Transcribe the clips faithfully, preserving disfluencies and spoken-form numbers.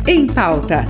Em Pauta.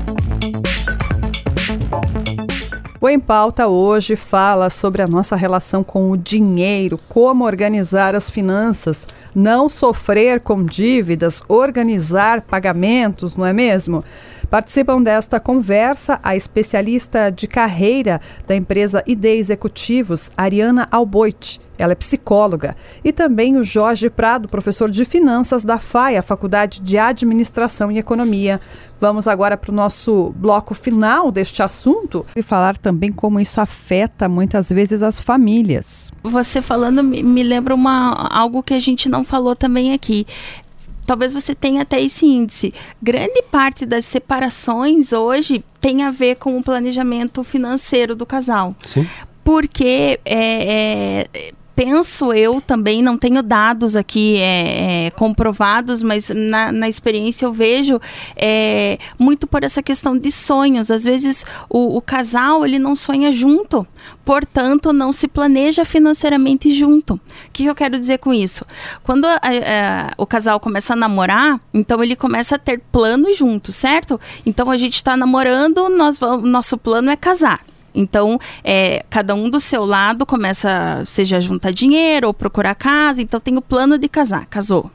O Em Pauta hoje fala sobre a nossa relação com o dinheiro, como organizar as finanças, não sofrer com dívidas, organizar pagamentos, não é mesmo? Participam desta conversa a especialista de carreira da empresa I D Executivos, Ariana Alboit. Ela é psicóloga. E também o Jorge Prado, professor de finanças da F A E, a Faculdade de Administração e Economia. Vamos agora para o nosso bloco final deste assunto e falar também como isso afeta muitas vezes as famílias. Você falando me, me lembra uma, algo que a gente não falou também aqui. Talvez você tenha até esse índice. Grande parte das separações hoje tem a ver com o planejamento financeiro do casal. Sim. Porque é, é, penso eu também, não tenho dados aqui é, é, comprovados, mas na, na experiência eu vejo é, muito por essa questão de sonhos. Às vezes o, o casal ele não sonha junto, portanto não se planeja financeiramente junto. O que eu quero dizer com isso? Quando a, a, o casal começa a namorar, então ele começa a ter planos juntos, certo? Então a gente está namorando, nós, nosso plano é casar. Então, é, cada um do seu lado começa, seja a juntar dinheiro ou procurar casa, então tem o plano de casar, casou.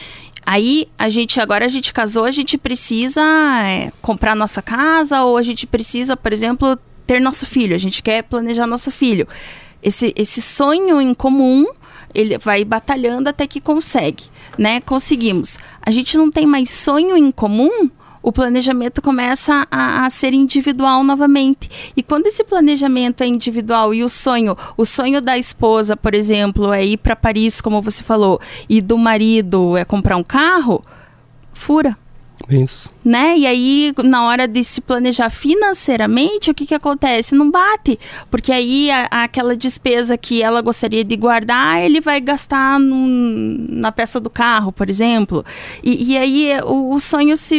Aí, a gente, agora a gente casou, a gente precisa é, comprar nossa casa ou a gente precisa, por exemplo, ter nosso filho, a gente quer planejar nosso filho. Esse, esse sonho em comum, ele vai batalhando até que consegue, né? Conseguimos. A gente não tem mais sonho em comum, o planejamento começa a, a ser individual novamente. E quando esse planejamento é individual e o sonho, o sonho da esposa, por exemplo, é ir para Paris, como você falou, e do marido é comprar um carro, fura. Isso. Né? E aí, na hora de se planejar financeiramente, o que que acontece? Não bate. Porque aí, a, aquela despesa que ela gostaria de guardar, ele vai gastar num, na peça do carro, por exemplo. E, e aí, o, o sonho se,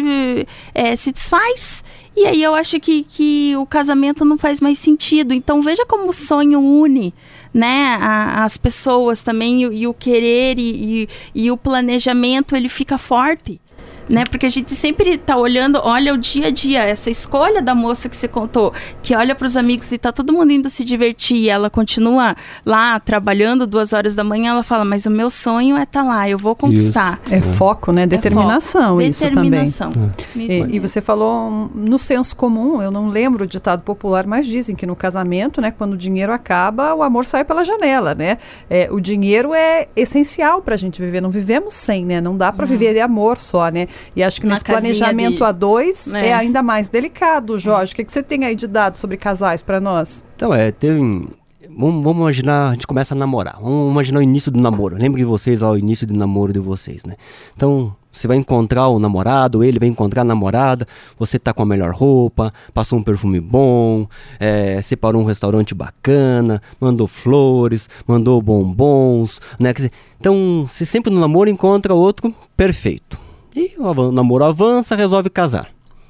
é, se desfaz. E aí, eu acho que, que o casamento não faz mais sentido. Então, veja como o sonho une, né, a, as pessoas também. E, e o querer e, e, e o planejamento, ele fica forte. Né? Porque a gente sempre está olhando, olha o dia a dia, essa escolha da moça que você contou, que olha para os amigos e está todo mundo indo se divertir e ela continua lá trabalhando duas horas da manhã, ela fala, mas o meu sonho é estar tá lá, eu vou conquistar. Isso. É foco, né? Determinação, é foco. isso Determinação. também. É. E, e você falou no senso comum, eu não lembro o ditado popular, mas dizem que no casamento, né, quando o dinheiro acaba, o amor sai pela janela, né? É, o dinheiro é essencial para a gente viver, não vivemos sem, né? Não dá para uhum. viver de amor só, né? E acho que Na nesse planejamento de... a dois é. é ainda mais delicado, Jorge. O que, que você tem aí de dados sobre casais para nós? Então, é, tem... Vamos, vamos imaginar, a gente começa a namorar. Vamos imaginar o início do namoro. Lembro que vocês, ó, o início do namoro de vocês, né? Então, você vai encontrar o namorado, ele vai encontrar a namorada, você tá com a melhor roupa, passou um perfume bom, é, separou um restaurante bacana, mandou flores, mandou bombons, né? Quer dizer, então, você sempre no namoro encontra outro perfeito. E o namoro avança, resolve casar.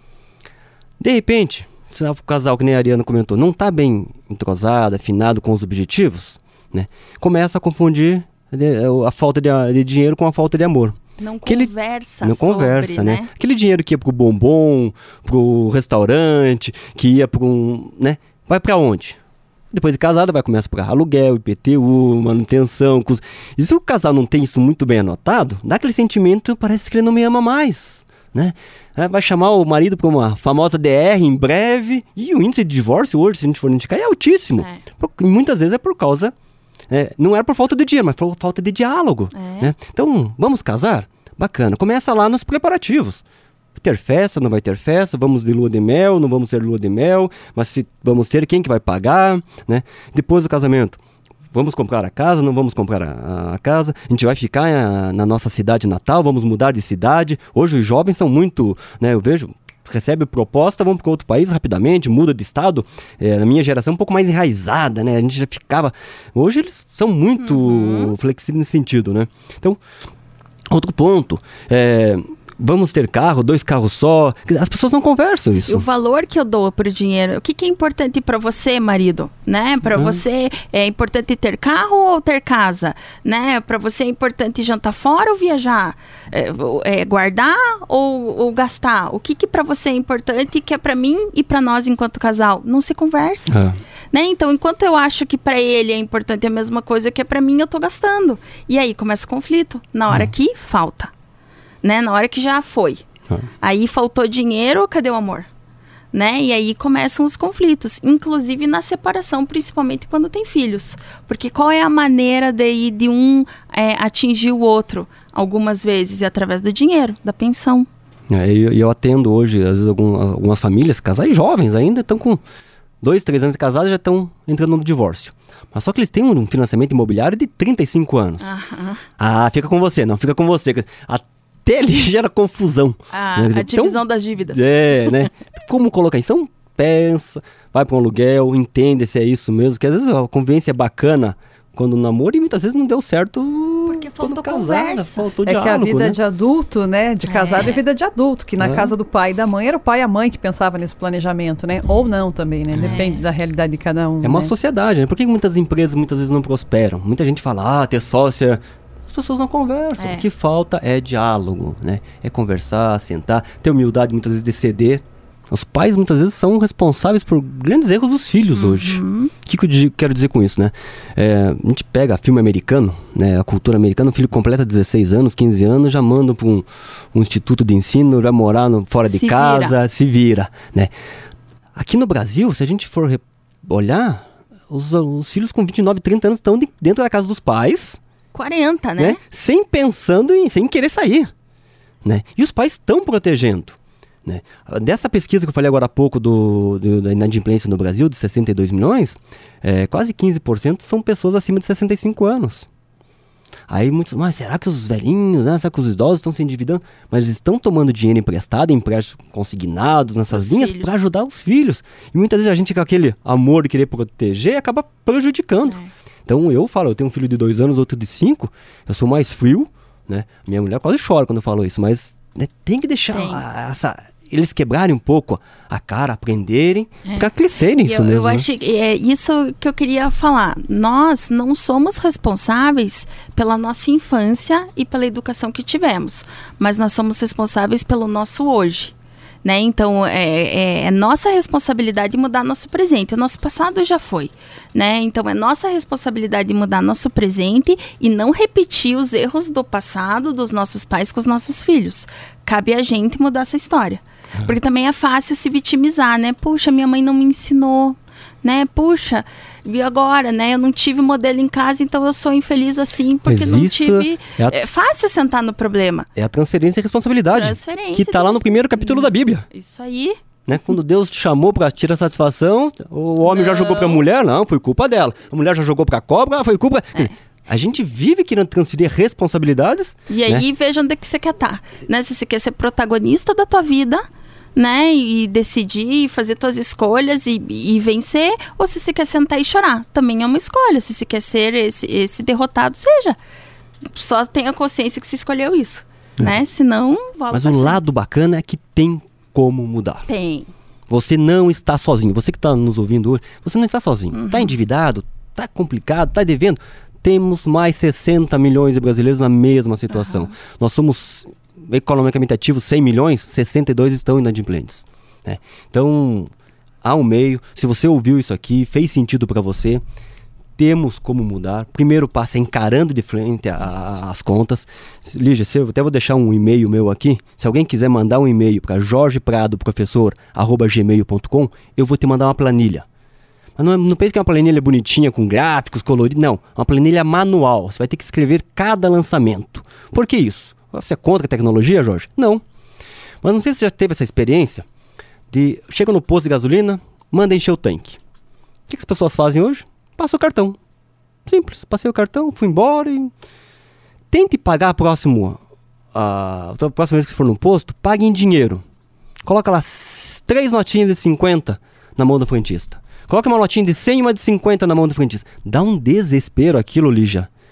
De repente, se o casal, que nem a Ariana comentou, não está bem entrosado, afinado com os objetivos, né? Começa a confundir a falta de, de dinheiro com a falta de amor. Não Aquele, conversa Não sobre, conversa, né? né? Aquele dinheiro que ia pro bombom, pro restaurante, que ia para um... né? Vai para onde? Depois de casada, vai começar a pagar aluguel, I P T U, manutenção. Cus... E se o casal não tem isso muito bem anotado, dá aquele sentimento, parece que ele não me ama mais, né? Vai chamar o marido para uma famosa D R em breve, e o índice de divórcio hoje, se a gente for indicar, é altíssimo. É. Por, muitas vezes é por causa, é, não é por falta de dinheiro, mas por falta de diálogo. É. Né? Então, vamos casar? Bacana. Começa lá nos preparativos. Ter festa, não vai ter festa, vamos de lua de mel, não vamos ter lua de mel, mas se vamos ter, quem que vai pagar, né? Depois do casamento, vamos comprar a casa, não vamos comprar a, a casa, a gente vai ficar a, na nossa cidade natal, vamos mudar de cidade. Hoje os jovens são muito, né, eu vejo, recebe proposta, vamos para outro país rapidamente, muda de estado. É, na minha geração um pouco mais enraizada, né? A gente já ficava... Hoje eles são muito uhum. flexíveis nesse sentido, né? Então, outro ponto, é... vamos ter carro, dois carros só. As pessoas não conversam isso. E o valor que eu dou pro dinheiro, o que, que é importante para você, marido, né? Para uhum. você é importante ter carro ou ter casa, né? Para você é importante jantar fora ou viajar, é, é, guardar ou, ou gastar. O que que para você é importante que é para mim e para nós enquanto casal? Não se conversa, é. né? Então, enquanto eu acho que para ele é importante a mesma coisa que é para mim, eu tô gastando. E aí começa o conflito. Na hora uhum. que falta. Né? Na hora que já foi. Ah. Aí faltou dinheiro, cadê o amor? Né? E aí começam os conflitos. Inclusive na separação, principalmente quando tem filhos. Porque qual é a maneira de, de um é, atingir o outro? Algumas vezes é através do dinheiro, da pensão. É, e eu, eu atendo hoje, às vezes, algum, algumas famílias, casais jovens ainda, estão com dois, três anos de casado, já estão entrando no divórcio. Mas só que eles têm um financiamento imobiliário de trinta e cinco anos. Aham. Ah, fica com você, não, fica com você. Até ali gera confusão. Ah, né? A divisão então, das dívidas. É, né? Como colocar isso? Então, pensa, vai para um aluguel, entende se é isso mesmo, que às vezes a convivência é bacana quando namoro e muitas vezes não deu certo porque faltou casar, conversa. Faltou é diálogo, que a vida né? de adulto, né? De casado é, é vida de adulto, que na é. casa do pai e da mãe era o pai e a mãe que pensavam nesse planejamento, né? Ou não também, né? Depende é. da realidade de cada um. É uma né? sociedade, né? Por que muitas empresas muitas vezes não prosperam? Muita gente fala, ah, ter sócia... As pessoas não conversam. É. O que falta é diálogo, né? É conversar, sentar, ter humildade muitas vezes de ceder. Os pais muitas vezes são responsáveis por grandes erros dos filhos uhum. hoje. O que, que eu digo, quero dizer com isso, né? É, a gente pega filme americano, né? A cultura americana, o filho completa dezesseis anos, quinze anos, já manda para um, um instituto de ensino, já morar no, fora de se casa, vira. se vira, né? Aqui no Brasil, se a gente for re- olhar, os, os filhos com vinte e nove, trinta anos estão de, dentro da casa dos pais... quarenta, né? né? Sem pensando em, sem querer sair, né? E os pais estão protegendo, né? Dessa pesquisa que eu falei agora há pouco do, do, da inadimplência no Brasil, de sessenta e dois milhões, é, quase quinze por cento são pessoas acima de sessenta e cinco anos. Aí muitos, mas será que os velhinhos, né? Será que os idosos estão se endividando? Mas eles estão tomando dinheiro emprestado, empréstimos consignados nessas os linhas para ajudar os filhos. E muitas vezes a gente com aquele amor de querer proteger acaba prejudicando. É. Então eu falo, eu tenho um filho de dois anos, outro de cinco, eu sou mais frio, né? Minha mulher quase chora quando eu falo isso, mas né, tem que deixar a, essa, eles quebrarem um pouco a cara, aprenderem, é. para crescerem isso eu, mesmo. Eu né? acho que é isso que eu queria falar. Nós não somos responsáveis pela nossa infância e pela educação que tivemos, mas nós somos responsáveis pelo nosso hoje. Né? Então, é, é, é nossa responsabilidade mudar nosso presente. O nosso passado já foi. Né? Então, é nossa responsabilidade mudar nosso presente e não repetir os erros do passado dos nossos pais com os nossos filhos. Cabe a gente mudar essa história. Uhum. Porque também é fácil se vitimizar, né? Puxa, minha mãe não me ensinou. Né? Puxa, vi agora, né? Eu não tive modelo em casa, então eu sou infeliz assim, porque Mas não isso tive... É, a... é fácil sentar no problema. É a transferência de responsabilidade. Transferência que está lá no primeiro capítulo da Bíblia. Isso aí. Né? Quando Deus te chamou para tirar satisfação, o homem não. já jogou para a mulher, não, foi culpa dela. A mulher já jogou para a cobra, foi culpa... É. Quer dizer, a gente vive querendo transferir responsabilidades. E aí, né? Veja onde é que você quer estar. Né? Se você quer ser protagonista da tua vida... né, e decidir, fazer tuas escolhas e, e vencer, ou se você quer sentar e chorar, também é uma escolha. Se você quer ser esse, esse derrotado, seja. Só tenha consciência que você escolheu isso, é. né, senão... Mas o lado bacana é que tem como mudar. Tem. Você não está sozinho, você que está nos ouvindo hoje, você não está sozinho. Está uhum. endividado, está complicado, está devendo. Temos mais sessenta milhões de brasileiros na mesma situação. Uhum. Nós somos... economicamente ativos cem milhões, sessenta e dois estão inadimplentes, né? Então há um meio. Se você ouviu isso aqui, fez sentido para você, temos como mudar. Primeiro passo é encarando de frente a, a, as contas. Lígia, eu até vou deixar um e-mail meu aqui. Se alguém quiser mandar um e-mail para jorge prado professor arroba gmail ponto com, eu vou te mandar uma planilha. Mas não, é, não pense que é uma planilha bonitinha com gráficos coloridos, não. É uma planilha manual. Você vai ter que escrever cada lançamento. Por que isso? Você é contra a tecnologia, Jorge? Não. Mas não sei se você já teve essa experiência de... Chega no posto de gasolina, manda encher o tanque. O que, que as pessoas fazem hoje? Passa o cartão. Simples. Passei o cartão, fui embora e... Tente pagar próximo... A, a próxima vez que for no posto, pague em dinheiro. Coloca lá três notinhas de cinquenta na mão do frentista. Coloca uma notinha de cem e uma de cinquenta na mão do frentista. Dá um desespero aquilo, Lígia.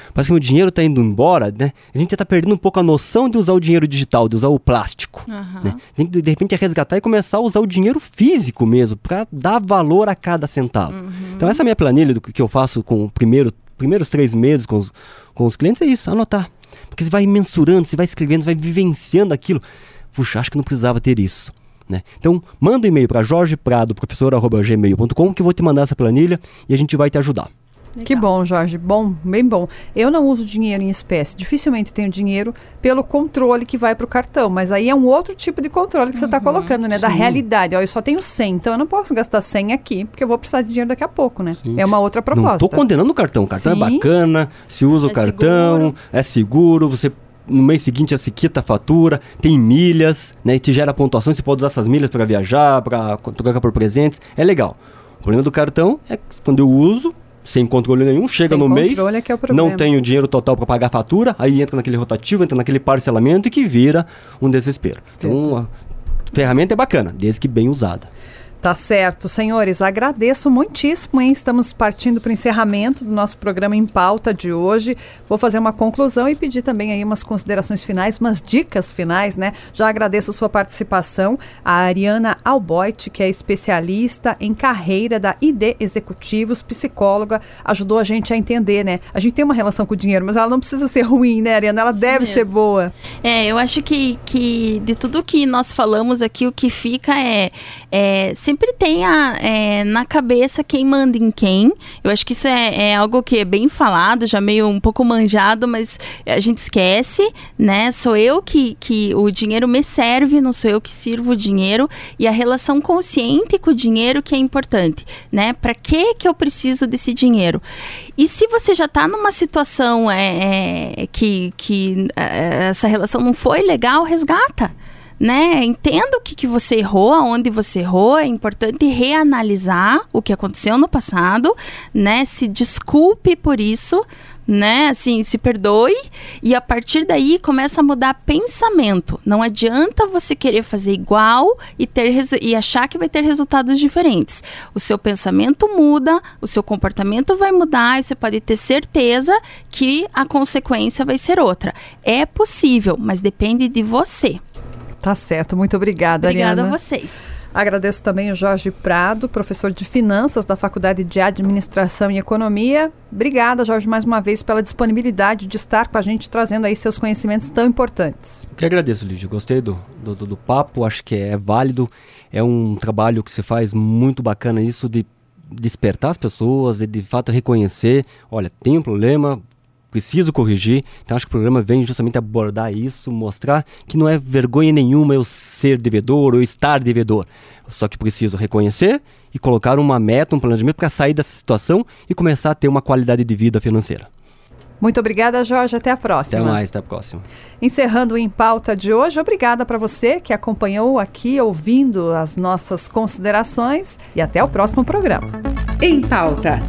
Parece que o dinheiro está indo embora, né? A gente está perdendo um pouco a noção de usar o dinheiro digital, de usar o plástico. Uhum. Né? Tem que, de repente, resgatar e começar a usar o dinheiro físico mesmo, para dar valor a cada centavo. Uhum. Então, essa é a minha planilha do que eu faço com o primeiro, primeiros três meses com os, com os clientes, é isso, anotar. Porque você vai mensurando, você vai escrevendo, você vai vivenciando aquilo. Puxa, acho que não precisava ter isso. Né? Então, manda um e-mail para jorge prado professor arroba gmail ponto com que eu vou te mandar essa planilha e a gente vai te ajudar. Legal. Que bom, Jorge. Bom, bem bom. Eu não uso dinheiro em espécie. Dificilmente tenho dinheiro pelo controle que vai para o cartão. Mas aí é um outro tipo de controle que uhum, você está colocando, né? Sim. Da realidade. Ó, eu só tenho cem, então eu não posso gastar cem aqui, porque eu vou precisar de dinheiro daqui a pouco, né? Sim. É uma outra proposta. Não estou condenando o cartão. O cartão Sim. é bacana, se usa o é cartão, seguro. é seguro, você... No mês seguinte você quita a fatura, tem milhas, né, e te gera pontuações, você pode usar essas milhas para viajar, para trocar por presentes, é legal. O problema do cartão é que quando eu uso, sem controle nenhum, chega sem no mês, é que é o não tenho dinheiro total para pagar a fatura, aí entra naquele rotativo, entra naquele parcelamento e que vira um desespero. Então a ferramenta é bacana, desde que bem usada. Tá certo, senhores, agradeço muitíssimo, hein? Estamos partindo para o encerramento do nosso programa Em Pauta de hoje. Vou fazer uma conclusão e pedir também aí umas considerações finais, umas dicas finais, né? Já agradeço a sua participação, a Ariana Alboit, que é especialista em carreira da I D Executivos, psicóloga, ajudou a gente a entender, né? A gente tem uma relação com o dinheiro, mas ela não precisa ser ruim, né, Ariana? Ela Isso deve mesmo. ser boa. É, eu acho que, que de tudo que nós falamos aqui, o que fica é... é sempre tenha é, na cabeça quem manda em quem. Eu acho que isso é, é algo que é bem falado, já meio um pouco manjado, mas a gente esquece, né? Sou eu que, que o dinheiro me serve, não sou eu que sirvo o dinheiro, e a relação consciente com o dinheiro que é importante, né? Para que que eu preciso desse dinheiro? E se você já está numa situação é, é, que, que é, essa relação não foi legal, resgata. Né? Entenda o que, que você errou, aonde você errou. É importante reanalisar o que aconteceu no passado, né? Se desculpe por isso, né? Assim, se perdoe e a partir daí começa a mudar pensamento. Não adianta você querer fazer igual e, ter resu- e achar que vai ter resultados diferentes. O seu pensamento muda, o seu comportamento vai mudar e você pode ter certeza que a consequência vai ser outra. É possível, mas depende de você. Tá certo, muito obrigada, Obrigada Ariana. Obrigada a vocês. Agradeço também o Jorge Prado, professor de Finanças da Faculdade de Administração e Economia. Obrigada, Jorge, mais uma vez pela disponibilidade de estar com a gente, trazendo aí seus conhecimentos tão importantes. Eu que agradeço, Lígia. Gostei do, do, do, do papo, acho que é válido. É um trabalho que você faz muito bacana, isso de despertar as pessoas e de fato reconhecer, olha, tem um problema, preciso corrigir. Então acho que o programa vem justamente abordar isso, mostrar que não é vergonha nenhuma eu ser devedor ou estar devedor. Só que preciso reconhecer e colocar uma meta, um planejamento para sair dessa situação e começar a ter uma qualidade de vida financeira. Muito obrigada, Jorge. Até a próxima. Até mais, até a próxima. Encerrando o Em Pauta de hoje, obrigada para você que acompanhou aqui, ouvindo as nossas considerações, e até o próximo programa. Em Pauta.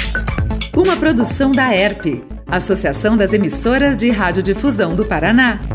Uma produção da E R P, Associação das Emissoras de Radiodifusão do Paraná.